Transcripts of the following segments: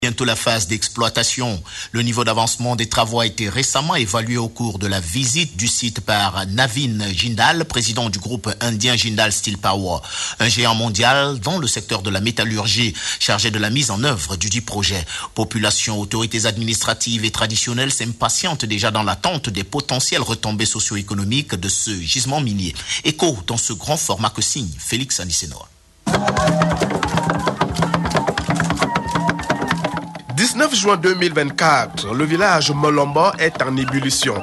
Bientôt la phase d'exploitation. Le niveau d'avancement des travaux a été récemment évalué au cours de la visite du site par Navin Jindal, président du groupe indien Jindal Steel Power, un géant mondial dans le secteur de la métallurgie, chargé de la mise en œuvre du dit projet. Population, autorités administratives et traditionnelles s'impatientent déjà dans l'attente des potentielles retombées socio-économiques de ce gisement minier. Écho dans ce grand format que signe Félix Anisenoa. 19 juin 2024, le village Molombo est en ébullition.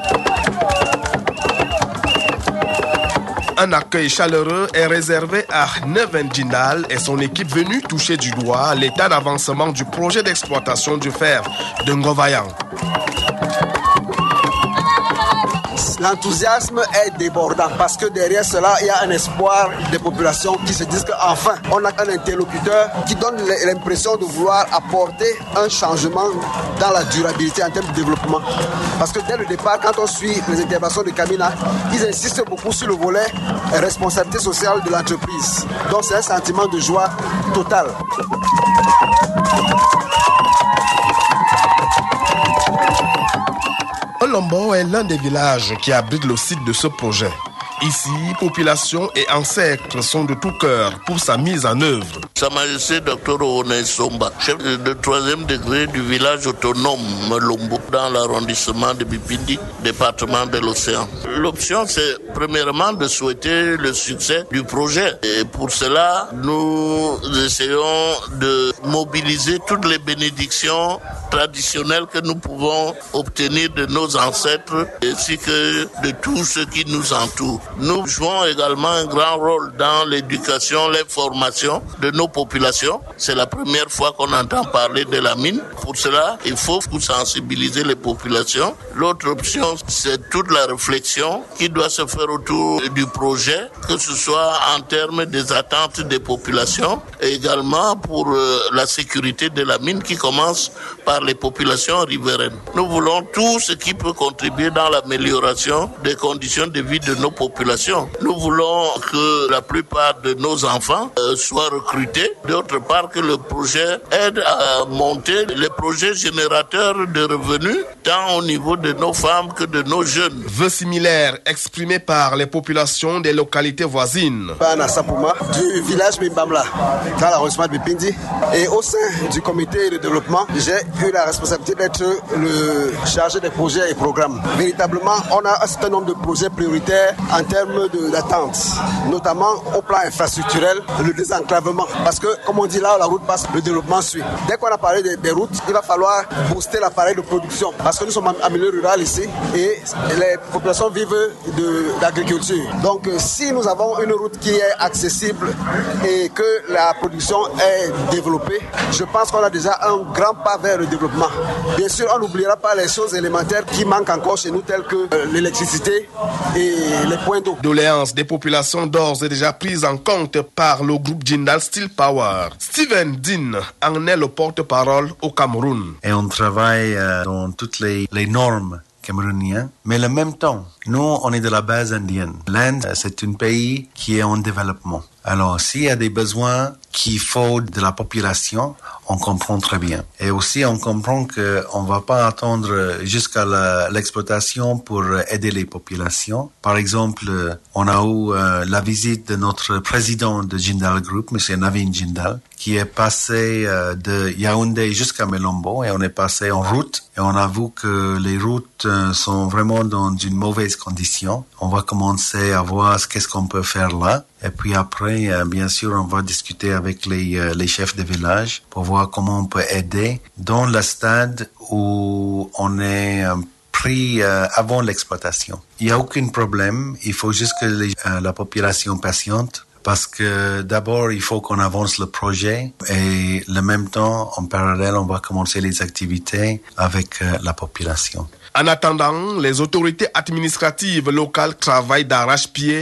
Un accueil chaleureux est réservé à Navin Jindal et son équipe venue toucher du doigt l'état d'avancement du projet d'exploitation du fer de Ngovayan. L'enthousiasme est débordant parce que derrière cela, il y a un espoir des populations qui se disent qu'enfin, on a un interlocuteur qui donne l'impression de vouloir apporter un changement dans la durabilité en termes de développement. Parce que dès le départ, quand on suit les interventions de Kamina, ils insistent beaucoup sur le volet responsabilité sociale de l'entreprise. Donc c'est un sentiment de joie totale. Molombo est l'un des villages qui abrite le site de ce projet. Ici, population et ancêtres sont de tout cœur pour sa mise en œuvre. Sa Majesté Dr One Somba, chef de 3e degré du village autonome Molombo dans l'arrondissement de Bipindi, département de l'Océan. L'option, c'est premièrement de souhaiter le succès du projet. Et pour cela, nous essayons de mobiliser toutes les bénédictions traditionnelles que nous pouvons obtenir de nos ancêtres ainsi que de tous ceux qui nous entourent. Nous jouons également un grand rôle dans l'éducation, l'information de nos populations. C'est la première fois qu'on entend parler de la mine. Pour cela, il faut sensibiliser les populations. L'autre option, c'est toute la réflexion qui doit se faire autour du projet, que ce soit en termes des attentes des populations et également pour la sécurité de la mine qui commence par les populations riveraines. Nous voulons tout ce qui peut contribuer dans l'amélioration des conditions de vie de nos populations. Nous voulons que la plupart de nos enfants soient recrutés. D'autre part, que le projet aide à monter les projets générateurs de revenus, tant au niveau de nos femmes que de nos jeunes. Vœux similaires exprimés par les populations des localités voisines. Du village Bimbamla, dans l'arrondissement de Bipindi. Et au sein du comité de développement, j'ai eu la responsabilité d'être le chargé des projets et programmes. Véritablement, on a un certain nombre de projets prioritaires en termes d'attente, notamment au plan infrastructurel, le désenclavement. Parce que, comme on dit là, la route passe, le développement suit. Dès qu'on a parlé des routes, il va falloir booster l'appareil de production. Parce que nous sommes en milieu rural ici et les populations vivent d'agriculture. Donc, si nous avons une route qui est accessible et que la production est développée, je pense qu'on a déjà un grand pas vers le développement. Bien sûr, on n'oubliera pas les choses élémentaires qui manquent encore chez nous, telles que l'électricité et les points d'eau. Doléances des populations d'ores et déjà prises en compte par le groupe Jindal Steel Power. Steven Dean en est le porte-parole au Cameroun. Et on travaille dans toutes les normes camerouniennes, mais en même temps, nous, on est de la base indienne. L'Inde, c'est un pays qui est en développement. Alors, s'il y a des besoins qu'il faut de la population, on comprend très bien. Et aussi, on comprend qu'on ne va pas attendre jusqu'à l'exploitation pour aider les populations. Par exemple, on a eu la visite de notre président de Jindal Group, M. Navin Jindal, qui est passé de Yaoundé jusqu'à Molombo et on est passé en route. Et on a vu que les routes sont vraiment dans une mauvaise condition. On va commencer à voir qu'est-ce qu'on peut faire là. Et puis après, bien sûr, on va discuter avec les chefs de village pour voir comment on peut aider dans le stade où on est pris avant l'exploitation. Il n'y a aucun problème. Il faut juste que la population patiente. Parce que d'abord, il faut qu'on avance le projet et en même temps, en parallèle, on va commencer les activités avec la population. En attendant, les autorités administratives locales travaillent d'arrache-pied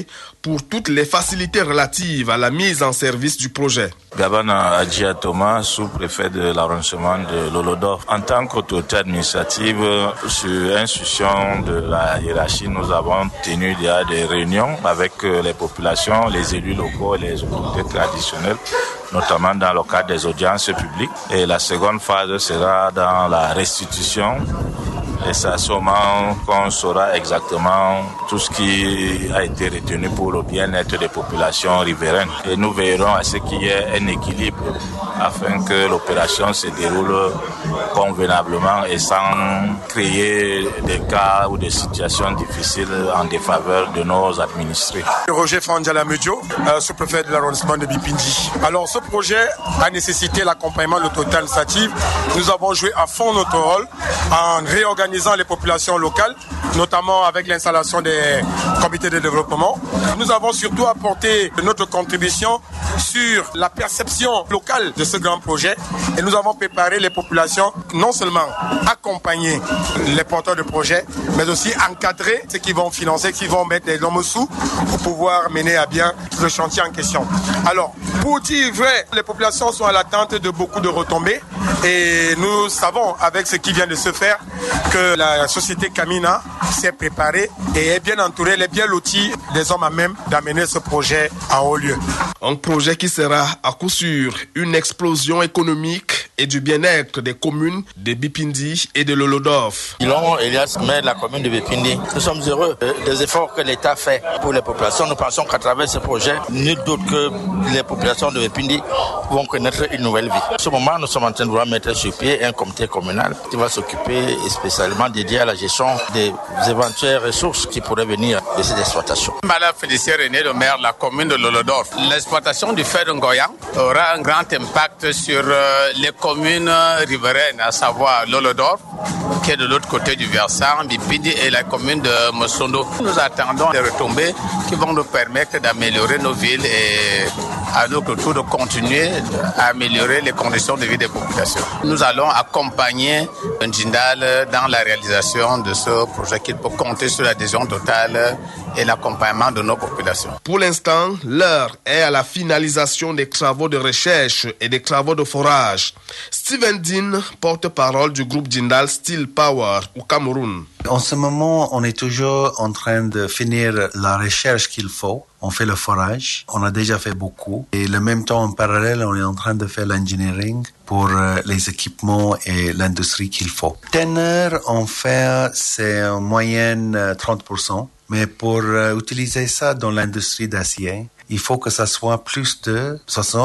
pour toutes les facilités relatives à la mise en service du projet. Gabana Adjia Thomas, sous-préfet de l'arrondissement de Lolodorf. En tant qu'autorité administrative, sur instruction de la hiérarchie, nous avons tenu des réunions avec les populations, les élus locaux et les autorités traditionnelles, notamment dans le cadre des audiences publiques. Et la seconde phase sera dans la restitution. Et c'est à ce moment qu'on saura exactement tout ce qui a été retenu pour le bien-être des populations riveraines. Et nous veillerons à ce qu'il y ait un équilibre afin que l'opération se déroule convenablement et sans créer des cas ou des situations difficiles en défaveur de nos administrés. Roger Fandjala Medjo, sous-préfet de l'arrondissement de Bipindi. Alors ce projet a nécessité l'accompagnement de l'autorité administrative. Nous avons joué à fond notre rôle en réorganisant les populations locales, notamment avec l'installation des comités de développement. Nous avons surtout apporté notre contribution sur la perception locale de ce grand projet et nous avons préparé les populations, non seulement accompagner les porteurs de projets, mais aussi encadrer ceux qui vont financer, qui vont mettre les hommes sous pour pouvoir mener à bien le chantier en question. Alors, pour dire vrai, les populations sont à l'attente de beaucoup de retombées et nous savons avec ce qui vient de se faire que la société Camina s'est préparée et est bien entourée, elle est bien lotie des hommes à même d'amener ce projet à haut lieu. Un projet qui sera à coup sûr une explosion économique et du bien-être des communes de Bipindi et de Lolodorf. Ilon Elias, maire de la commune de Bipindi, nous sommes heureux des efforts que l'État fait pour les populations. Nous pensons qu'à travers ce projet, nul doute que les populations de Bipindi vont connaître une nouvelle vie. En ce moment, nous sommes en train de vouloir mettre sur pied un comité communal qui va s'occuper spécialement dédié à la gestion des éventuelles ressources qui pourraient venir de cette exploitation. Madame Félicien René, le maire de la commune de Lolodorf. L'exploitation du fer de Ngoyang aura un grand impact sur les communes riveraines, à savoir Lolodorf, qui est de l'autre côté du versant, Bipindi et la commune de Mosondo. Nous attendons des retombées qui vont nous permettre d'améliorer nos villes et à notre tour de continuer à améliorer les conditions de vie des populations. Nous allons accompagner Jindal dans la réalisation de ce projet qui peut compter sur l'adhésion totale et l'accompagnement de nos populations. Pour l'instant, l'heure est à la finalisation des travaux de recherche et des travaux de forage. Steven Dean, porte-parole du groupe Jindal Steel Power au Cameroun. En ce moment, on est toujours en train de finir la recherche qu'il faut. On fait le forage. On a déjà fait beaucoup. Et le même temps, en parallèle, on est en train de faire l'engineering pour les équipements et l'industrie qu'il faut. Teneur, en fait, c'est en moyenne 30%. Mais pour utiliser ça dans l'industrie d'acier, il faut que ça soit plus de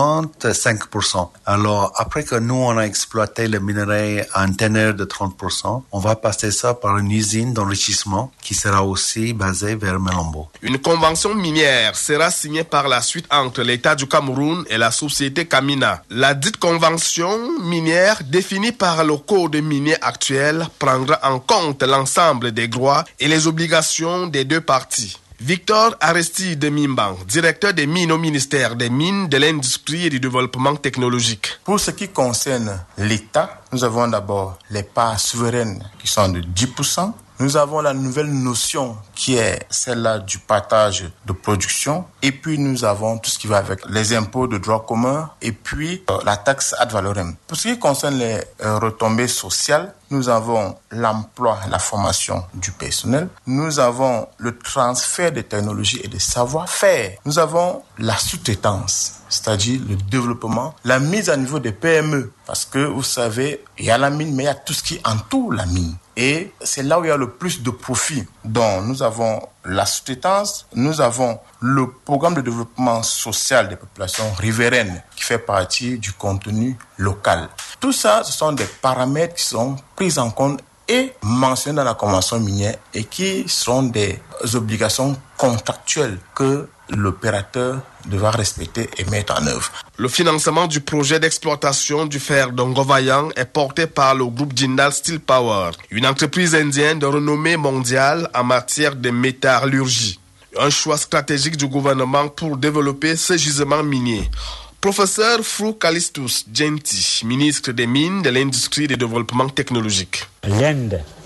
65%. Alors, après que nous, on a exploité le minerai à une teneur de 30%, on va passer ça par une usine d'enrichissement qui sera aussi basée vers Melombo. Une convention minière sera signée par la suite entre l'État du Cameroun et la société Camina. La dite convention minière, définie par le code minier actuel, prendra en compte l'ensemble des droits et les obligations des deux parties. Victor Aristide Mimban, directeur des mines au ministère des Mines, de l'Industrie et du Développement technologique. Pour ce qui concerne l'État, nous avons d'abord les parts souveraines qui sont de 10%. Nous avons la nouvelle notion qui est celle-là du partage de production. Et puis nous avons tout ce qui va avec les impôts de droit commun et puis la taxe ad valorem. Pour ce qui concerne les retombées sociales, nous avons l'emploi, la formation du personnel. Nous avons le transfert des technologies et des savoir-faire. Nous avons la sous-traitance, c'est-à-dire le développement, la mise à niveau des PME. Parce que vous savez, il y a la mine, mais il y a tout ce qui entoure la mine. Et c'est là où il y a le plus de profit. Donc nous avons la sous-traitance, nous avons le programme de développement social des populations riveraines qui fait partie du contenu local. Tout ça, ce sont des paramètres qui sont pris en compte et mentionnés dans la convention minière et qui seront des obligations contractuelles que l'opérateur devra respecter et mettre en œuvre. Le financement du projet d'exploitation du fer de Ngovayan est porté par le groupe Jindal Steel Power, une entreprise indienne de renommée mondiale en matière de métallurgie. Un choix stratégique du gouvernement pour développer ce gisement minier. Professeur Frou Calistus Genti, ministre des Mines, de l'Industrie et du Développement technologique. L'Inde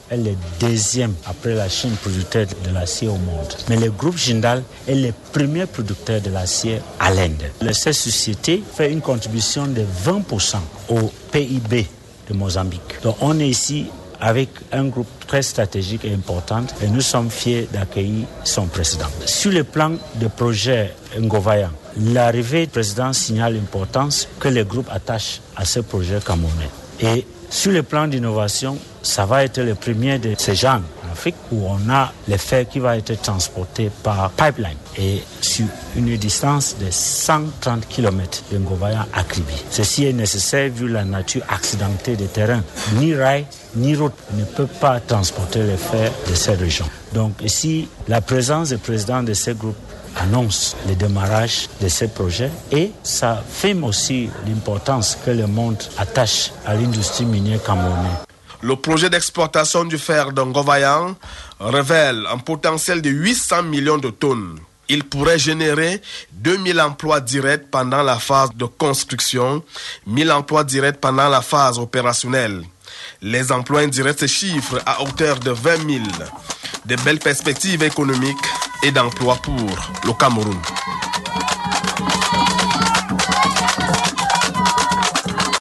est le deuxième après la Chine producteur de l'acier au monde. Mais le groupe Jindal est le premier producteur de l'acier à l'Inde. Cette société fait une contribution de 20% au PIB de Mozambique. Donc on est ici avec un groupe très stratégique et important et nous sommes fiers d'accueillir son président. Sur le plan de projet Ngovayan, l'arrivée du président signale l'importance que le groupe attache à ce projet camerounais. Et sur le plan d'innovation, ça va être le premier de ce genre en Afrique où on a le fer qui va être transporté par pipeline et sur une distance de 130 km de Ngovayan à Kribi. Ceci est nécessaire vu la nature accidentée des terrains. Ni rail, ni route ne peut pas transporter le fer de ces régions. Donc ici, la présence du président de ce groupe annonce le démarrage de ces projets et ça affirme aussi l'importance que le monde attache à l'industrie minière camerounaise. Le projet d'exploitation du fer de Ngovayan révèle un potentiel de 800 millions de tonnes. Il pourrait générer 2000 emplois directs pendant la phase de construction, 1000 emplois directs pendant la phase opérationnelle. Les emplois indirects se chiffrent à hauteur de 20 000. De belles perspectives économiques et d'emploi pour le Cameroun.